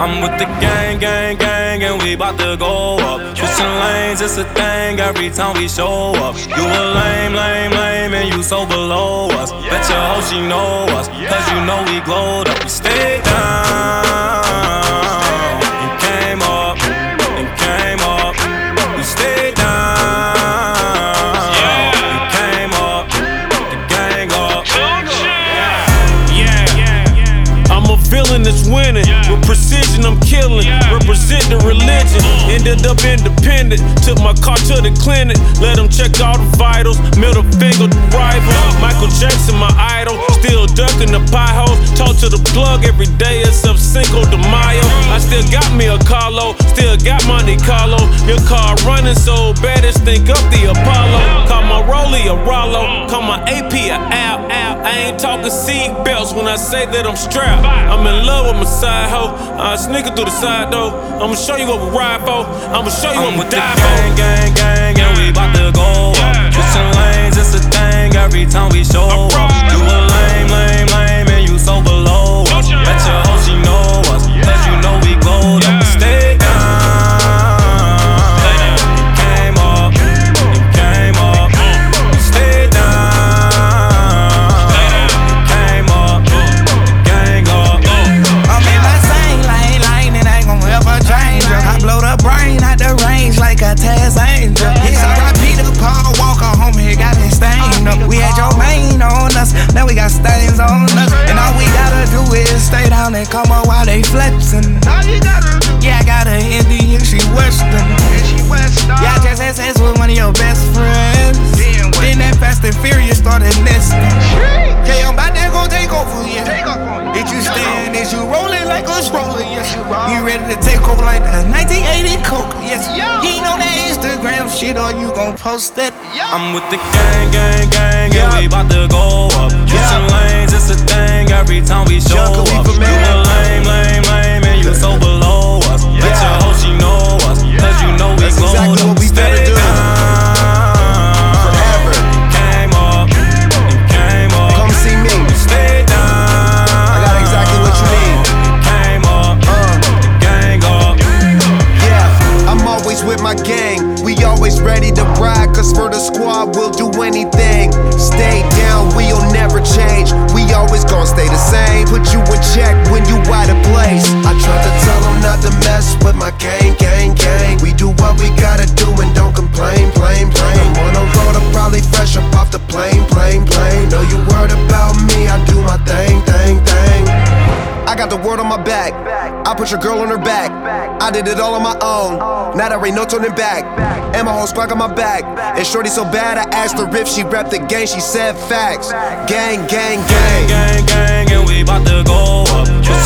I'm with the gang, gang, gang, and we bout to go up. Switching lanes, it's a thing every time we show up. You a lame, lame, lame, and you so below us. Bet your hoe she know us, cause you know we glowed up. We stayed down and came up, and came up. We stayed down and came up, the gang up. I'm a villain that's winning. With precision, I'm killing. Represent the religion. Ended up independent. Took my car to the clinic. Let them check all the vitals. Middle finger to rival. Michael Jackson, my idol. Still ducking the pie holes. Talk to the plug every day except Cinco de Mayo. I still got me a Carlo. Still got Monte Carlo. Your car running so bad, it's think up the Apollo. Call my Rollie a Rollo. Call my AP a Al. I ain't talking seat belts when I say that I'm strapped. I'm in love with my side hoe. I sneak it through the side door. I'ma show you what we ride for. I'ma show you what we die for. Gang, gang, gang, and we bout to go up. Switching lanes, it's a thing every time we show up. You a lame, lame, lame, and you so below us. Bet your hoe she know us, cause you know we glowed up. Stay down, came up, and came up. Stay down, came up, gang up. I'm in my same lane, it ain't gon' ever change. I blow the brain out the range like a Taz Angel. It's R.I.P. to Paul Walker, homie, got me stained up. We had your main on us, now we got stains on us. And all we gotta do is stay down and come up while they flexin'. Yeah, I got a Indian, she Western. Yeah, I just had sex with one of your best friends. Then that Fast and Furious started nesting. Yeah, I'm about to go take over, yeah. Did you stand? Is you rolling like a stroller? Yes, you ready to take over like the 1980 Coke? Yes, you ain't on that Instagram shit or you gon' post that? I'm with the gang, gang, gang, and we bout to go up. Switching lanes, it's a thing every time we show up. You a lame, lame, lame, and you so below us. Bet your hoe she know us, cause you know we glowed up. Exactly what we better do. Forever. Came up, and came up. Come see me. Stay down. I got exactly what you need. Came up, the gang up. Yeah, I'm always with my gang. We always ready to ride, cause for the squad we'll do anything. Stay down, we'll never change. We always gon' stay the same. Put you in check when you out of place. I try to tell them not to mess with my gang, gang, gang. We do what we gotta do and don't complain, plain, plain. I'm on the road, I'm probably fresh up off the plane, plane, plane. Know you worried about me, I do my thing, thing, thing. I got the word on my back. I put your girl on her back. I did it all on my own. Now there ain't no turning back. And my whole squad got my back. And shorty so bad, I asked her if she rep the gang. She said facts. Gang, gang, gang. Gang, gang, and we bout to go up.